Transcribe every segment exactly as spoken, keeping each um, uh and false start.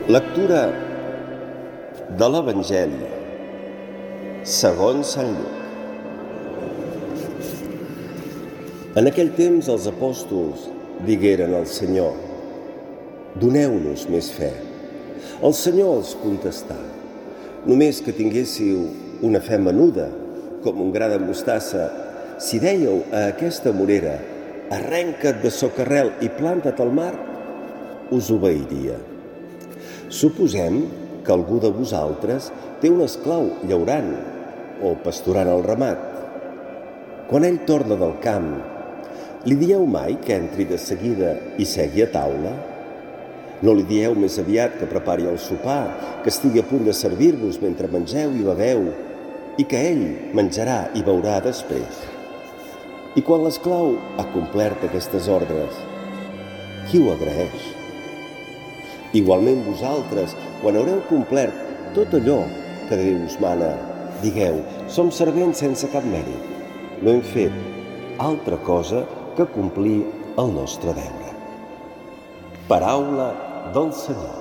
Lectura de l'Evangeli segons Sant Lluc. En aquell temps els apòstols digueren al Senyor: «Doneu-nos més fe». El Senyor els contestà: «Només que tinguéssiu una fe menuda, com un gra de mostassa, si dèieu a aquesta morera: arrenca't de socarrel i planta't al mar, us obeiria. Suposem que algú de vosaltres té un esclau llaurant o pasturant el ramat. Quan ell torna del camp, li dieu mai que entri de seguida i segui a taula? No li dieu més aviat que prepari el sopar, que estigui a punt de servir-vos mentre mengeu i beveu, i que ell menjarà i beurà després? I quan l'esclau ha complert aquestes ordres, qui ho agraeix? Igualment vosaltres, quan haureu complert tot allò que Déu us mana, digueu: som servents sense cap mèrit. No hem fet altra cosa que complir el nostre deure. Paraula del Senyor.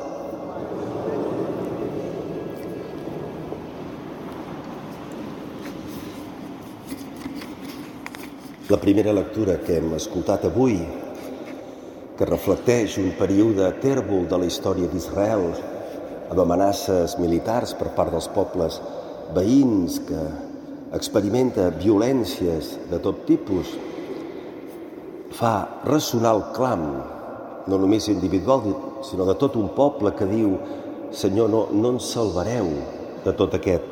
La primera lectura que hem escoltat avui, que reflecteix un període tèrbol de la història d'Israel, amb amenaces militars per part dels pobles veïns, que experimenta violències de tot tipus, fa ressonar el clam, no només individual, sinó de tot un poble que diu: Senyor, no, no ens salvareu de tot aquest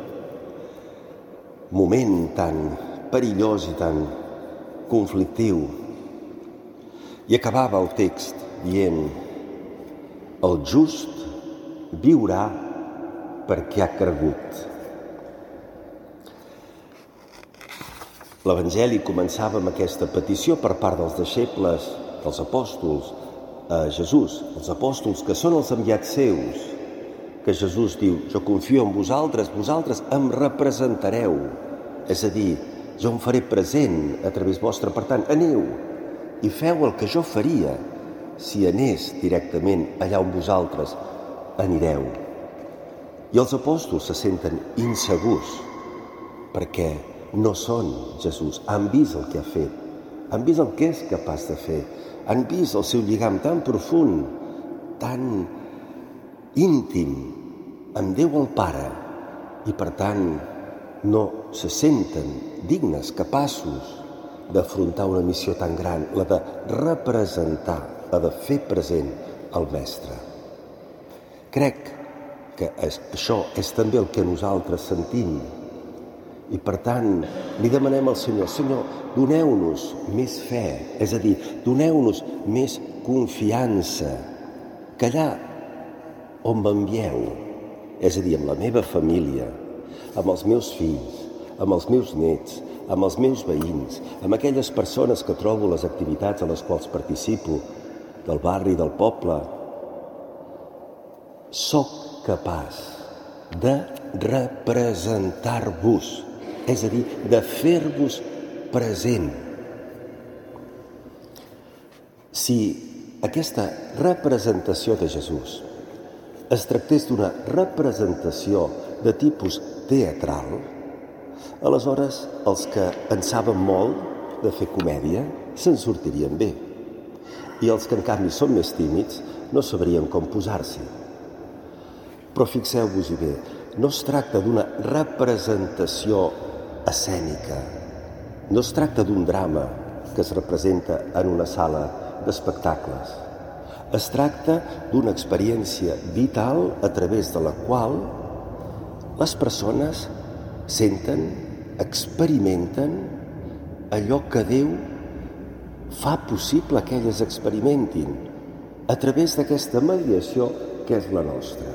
moment tan perillós i tan conflictiu. I acabava el text dient: el just viurà perquè ha cregut. L'Evangeli començava amb aquesta petició per part dels deixebles, dels apòstols, a Jesús, els apòstols que són els enviats seus, que Jesús diu: jo confio en vosaltres, vosaltres em representareu, és a dir, jo em faré present a través vostre, per tant, aneu i feu el que jo faria si anés directament allà on vosaltres anireu. I els apòstols se senten insegurs perquè no són Jesús, han vist el que ha fet, han vist el que és capaç de fer, han vist el seu lligam tan profund, tan íntim amb Déu el Pare, i per tant no se senten dignes, capaços d'afrontar una missió tan gran, la de representar, la de fer present el Mestre. Crec que això és també el que nosaltres sentim, i per tant li demanem al Senyor: Senyor, doneu-nos més fe, és a dir, doneu-nos més confiança, que allà on m'envieu, és a dir, amb la meva família, amb els meus fills, amb els meus nets, amb els meus veïns, amb aquelles persones que trobo a les activitats a les quals participo, del barri, del poble, soc capaç de representar-vos, és a dir, de fer-vos present. Si aquesta representació de Jesús es tractés d'una representació de tipus teatral, aleshores els que en saben molt de fer comèdia se'n sortirien bé, i els que en canvi són més tímids no sabrien com posar-s'hi. Però fixeu-vos-hi bé, no es tracta d'una representació escènica, no es tracta d'un drama que es representa en una sala d'espectacles. Es tracta d'una experiència vital a través de la qual les persones senten, experimenten allò que Déu fa possible que elles experimentin a través d'aquesta mediació que és la nostra.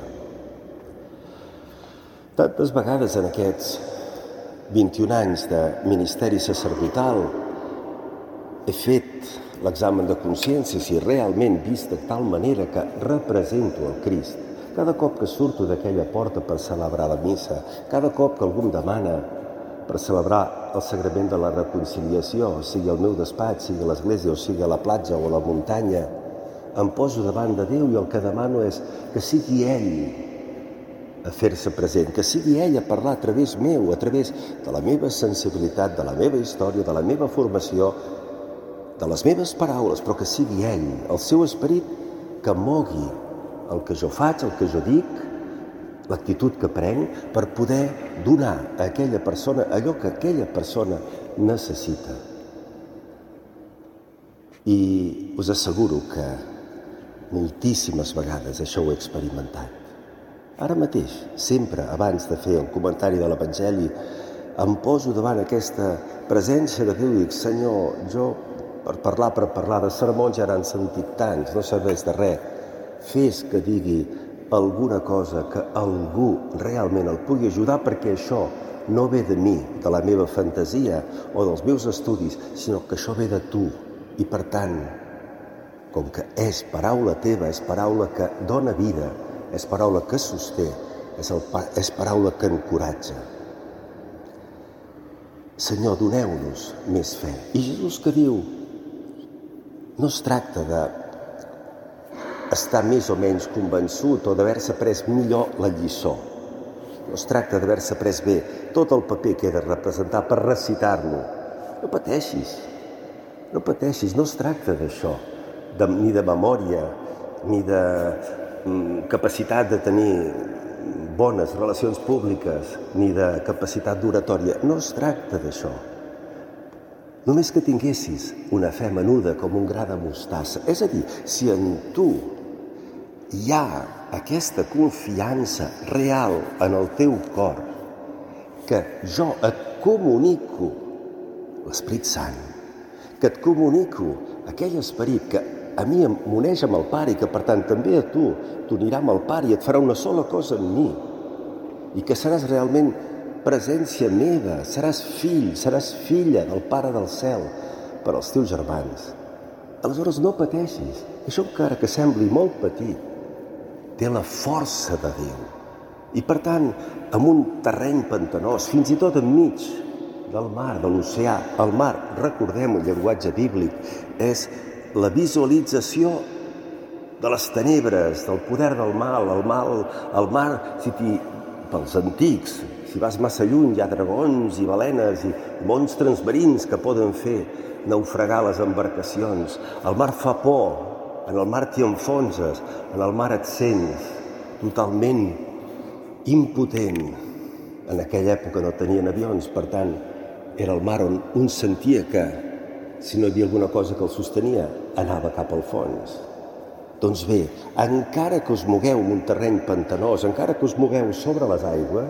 Tantes vegades en aquests vint-i-un anys de ministeri sacerdotal he fet l'examen de consciència si realment vist de tal manera que represento el Crist. Cada cop que surto d'aquella porta per celebrar la missa, cada cop que algú em demana per celebrar el sagrament de la reconciliació, sigui al meu despatx, sigui a l'església, o sigui a la platja o a la muntanya, em poso davant de Déu i el que demano és que sigui ell a fer-se present, que sigui ell a parlar a través meu, a través de la meva sensibilitat, de la meva història, de la meva formació, de les meves paraules, però que sigui ell, el seu esperit, que mogui el que jo faig, el que jo dic, l'actitud que prenc, per poder donar a aquella persona allò que aquella persona necessita. I us asseguro que moltíssimes vegades això ho he experimentat. Ara mateix, sempre, abans de fer el comentari de l'Evangeli, em poso davant aquesta presència de Déu i dic, Senyor, jo per parlar, per parlar de sermons ja n'han sentit tants, no serveix de res. Fes que digui alguna cosa que algú realment el pugui ajudar, perquè això no ve de mi, de la meva fantasia o dels meus estudis, sinó que això ve de tu. I per tant, com que és paraula teva, és paraula que dona vida, és paraula que sosté, és, el, és paraula que encoratja. Senyor, doneu-nos més fe. I Jesús que diu, no es tracta de estar més o menys convençut o d'haver-se pres millor la lliçó. No es tracta d'haver-se pres bé tot el paper que he de representar per recitar-lo. No pateixis, no pateixis, no es tracta d'això, de, ni de memòria, ni de mm, capacitat de tenir bones relacions públiques, ni de capacitat d'oratòria. No es tracta d'això. Només que tinguessis una fe menuda com un gra de mostassa. És a dir, si en tu hi ha aquesta confiança real en el teu cor, que jo et comunico l'Esperit Sant, que et comunico aquell esperit que a mi em uneix amb el Pare i que per tant també a tu t'unirà amb el Pare i et farà una sola cosa en mi, i que seràs realment presència meva, seràs fill, seràs filla del Pare del cel per als teus germans. Aleshores no pateixis, això encara que sembli molt petit, té la força de Déu. I per tant, en un terreny pantanós, fins i tot enmig del mar, de l'oceà, el mar, recordem el llenguatge bíblic, és la visualització de les tenebres, del poder del mal, el mal, el mar, si t'hi, pels antics, si vas massa lluny, hi ha dragons i balenes i monstres marins que poden fer naufragar les embarcacions. El mar fa por, en el mar t'hi enfonses, en el mar et sents totalment impotent. En aquella època no tenien avions, per tant, era el mar on un sentia que, si no hi havia alguna cosa que el sostenia, anava cap al fons. Doncs bé, encara que us mogueu en un terreny pantanós, encara que us mogueu sobre les aigües,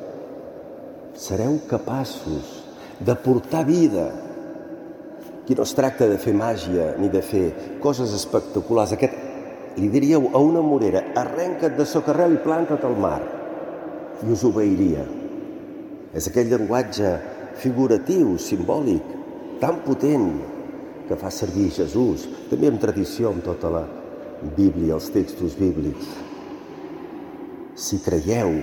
sereu capaços de portar vida. Aquí no es tracta de fer màgia ni de fer coses espectaculars. Aquest, li diríeu a una morera, arrenca't de socarrel i planta't al mar, i us obeiria. És aquell llenguatge figuratiu, simbòlic, tan potent que fa servir Jesús, també en tradició amb tota la Bíblia, els textos bíblics. Si creieu,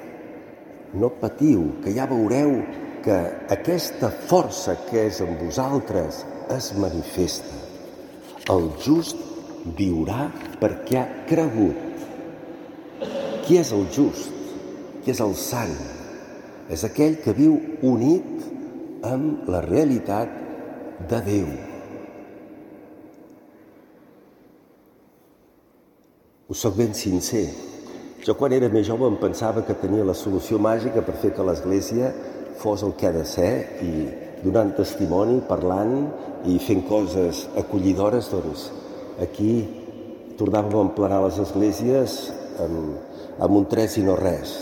no patiu, que ja veureu que aquesta força que és en vosaltres es manifesta. El just viurà perquè ha cregut. Qui és el just? Qui és el sant? És aquell que viu unit amb la realitat de Déu. Us soc ben sincer. Jo quan era més jove em pensava que tenia la solució màgica per fer que l'Església fos el que ha de ser, i donant testimoni, parlant i fent coses acollidores, doncs aquí tornàvem a emplenar les esglésies amb, amb un tres i no res.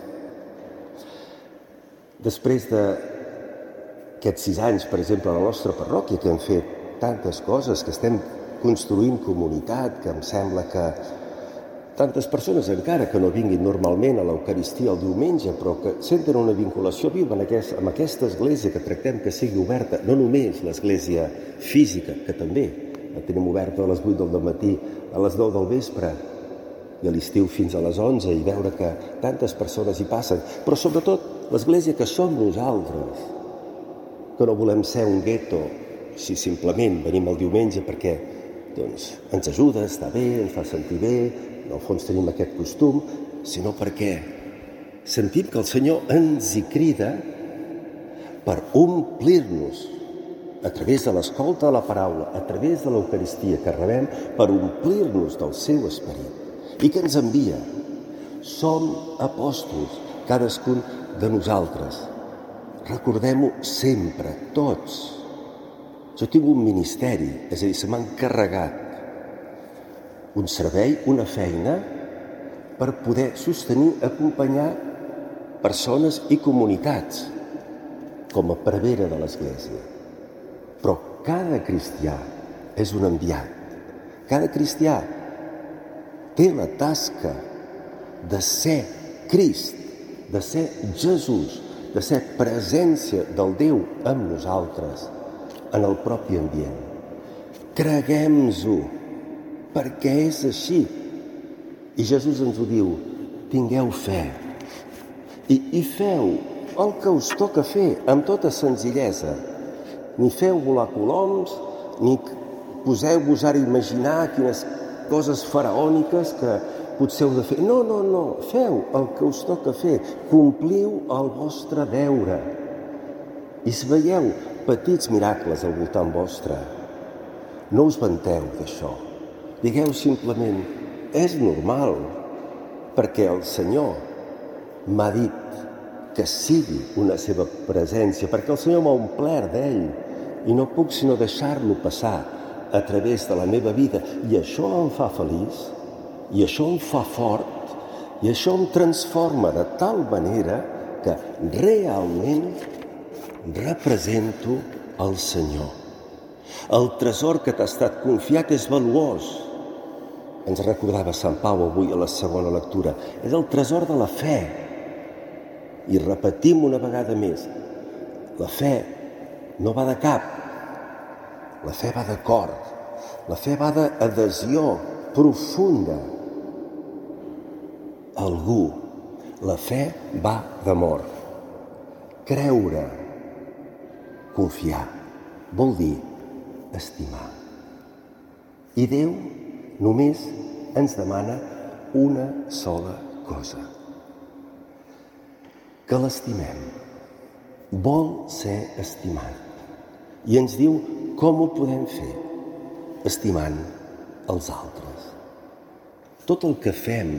Després d'aquests sis anys, per exemple, a la nostra parròquia, que hem fet tantes coses, que estem construint comunitat, que em sembla que tantes persones encara que no vinguin normalment a l'Eucaristia el diumenge, però que senten una vinculació viva amb aquesta església, que tractem que sigui oberta, no només l'església física, que també la tenim oberta a les vuit del matí, a les nou del vespre, i a l'estiu fins a les onze, i veure que tantes persones hi passen, però sobretot l'església que som nosaltres, que no volem ser un gueto, si simplement venim el diumenge perquè doncs, ens ajuda, està bé, ens fa sentir bé, en el fons tenim aquest costum, sinó perquè sentim que el Senyor ens hi crida per omplir-nos a través de l'escolta de la paraula, a través de l'Eucaristia que rebem, per omplir-nos del seu esperit i que ens envia. Som apòstols, cadascun de nosaltres. Recordem-ho sempre, tots. Jo tinc un ministeri, és a dir, se m'ha encarregat un servei, una feina, per poder sostenir, acompanyar persones i comunitats, com a prevere de l'Església. Però cada cristià és un enviat. Cada cristià té la tasca de ser Crist, de ser Jesús, de ser presència del Déu amb nosaltres, en el propi ambient. Creguem-ho, perquè és així. I Jesús ens ho diu, tingueu fe. I, i feu el que us toca fer, amb tota senzillesa. Ni feu volar coloms, ni poseu-vos ara a imaginar quines coses faraòniques que potser heu de fer. No, no, no, feu el que us toca fer. Compliu el vostre deure. I si veieu petits miracles al voltant vostre, no us vanteu d'això. Digueu simplement, és normal, perquè el Senyor m'ha dit que sigui una seva presència, perquè el Senyor m'ha omplert d'ell i no puc sinó deixar-lo passar a través de la meva vida. I això em fa feliç, i això em fa fort, i això em transforma de tal manera que realment represento el Senyor. El tresor que t'ha estat confiat és valuós. Ens recordava Sant Pau avui a la segona lectura. És el tresor de la fe. I repetim una vegada més, la fe no va de cap, la fe va de cor, la fe va d'adhesió profunda a algú, la fe va d'amor. Creure, confiar, vol dir estimar. I Déu només ens demana una sola cosa: que l'estimem. Vol ser estimat. I ens diu com ho podem fer, estimant els altres. Tot el que fem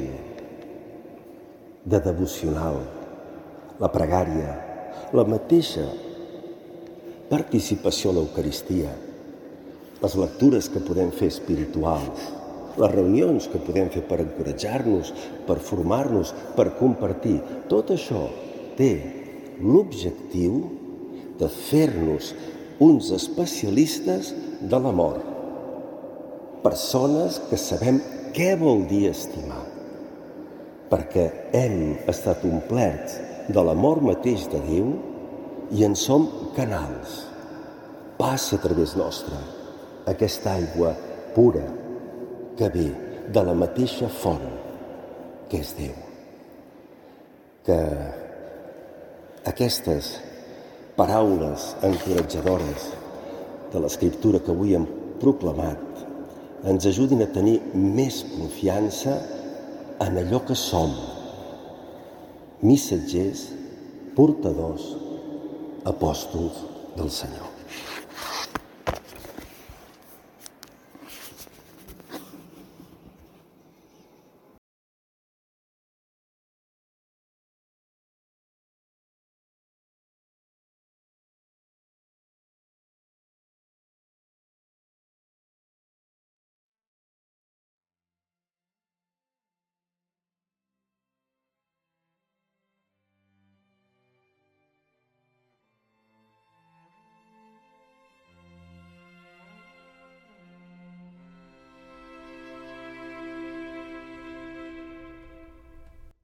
de devocional, la pregària, la mateixa participació a l'Eucaristia, les lectures que podem fer espirituals, les reunions que podem fer per encoratjar-nos, per formar-nos, per compartir, tot això té l'objectiu de fer-nos uns especialistes de l'amor. Persones que sabem què vol dir estimar, perquè hem estat omplerts de l'amor mateix de Déu i en som canals. Passa a través nostre aquesta aigua pura que ve de la mateixa font que és Déu. Que aquestes paraules encoratjadores de l'Escriptura que avui hem proclamat ens ajudin a tenir més confiança en allò que som, missatgers, portadors, apòstols del Senyor.